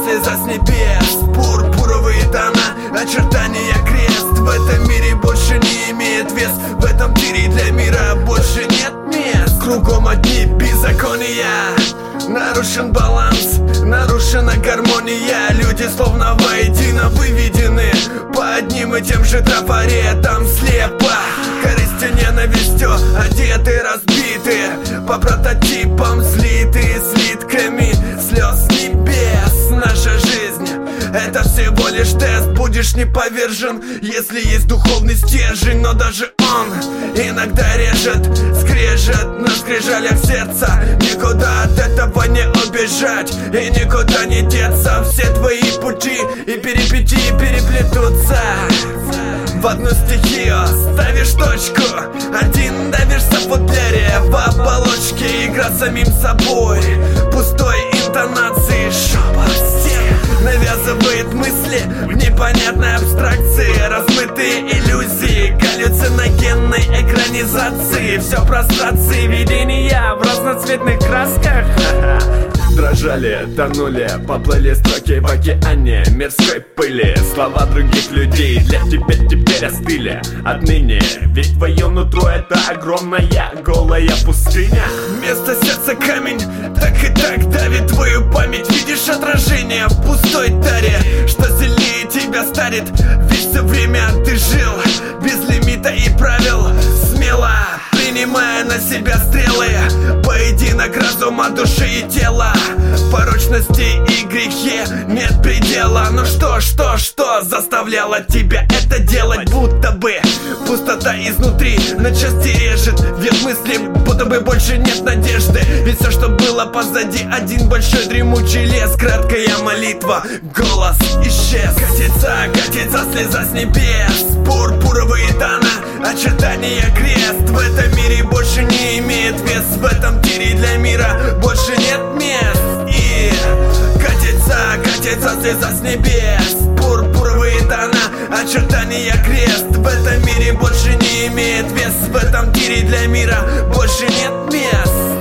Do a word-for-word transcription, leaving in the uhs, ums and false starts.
слеза с небес. Пурпуровые тона, очертания крест. В этом мире больше не имеет вес. В этом тире для мира больше нет мест. Кругом одни беззакония, нарушен баланс, нарушена гармония. Люди словно воедино выведены по одним и тем же трафаретам слепо. Корысть и ненавистью одеты, разбиты, по прототипам слиты слитками слез небес. Наша жизнь — это всего лишь тест. Будешь не повержен, если есть духовный стержень. Но даже он иногда режет, скрежет на скрижалях сердца. Никуда от этого не убежать и никуда не деться. Все твои пути и перипетии переплетутся в одну стихию. Ставишь точку, один давишься в футляре, в оболочке игра с самим собой. Пустой интонации шепот стен навязывает мысли в непонятной абстракции. Размытые иллюзии галлюциногенной экранизации. Все прострации видения в разноцветных красках. Дрожали, тонули, поплыли строки в океане мирской пыли. Слова других людей для тебя теперь остыли отныне. Ведь твое нутро — это огромная голая пустыня. Вместо сердца камень так и так давит твою память. Видишь отражение в пустой таре, что сильнее тебя старит. Ведь все время ты жил без лимита и правил, смело принимая на себя стрелы. Поединок разума, души и тела, порочности и грехи нет предела. Ну что, что, что заставляло тебя это делать? Будто бы пустота изнутри на части режет. Ведь мысли, будто бы больше нет надежды. Ведь все, что было позади, один большой дремучий лес. Краткая молитва, голос исчез. Катится, катится слеза с небес. Пурпуровые тона, очертания крест. В этом мире больше не имеет вес. В этом тире для мира больше нет мест. И катится, катится слеза с небес. Пурпуровые тона, очертания крест. В этом мире больше не имеет вес. В этом тире для мира больше нет мест.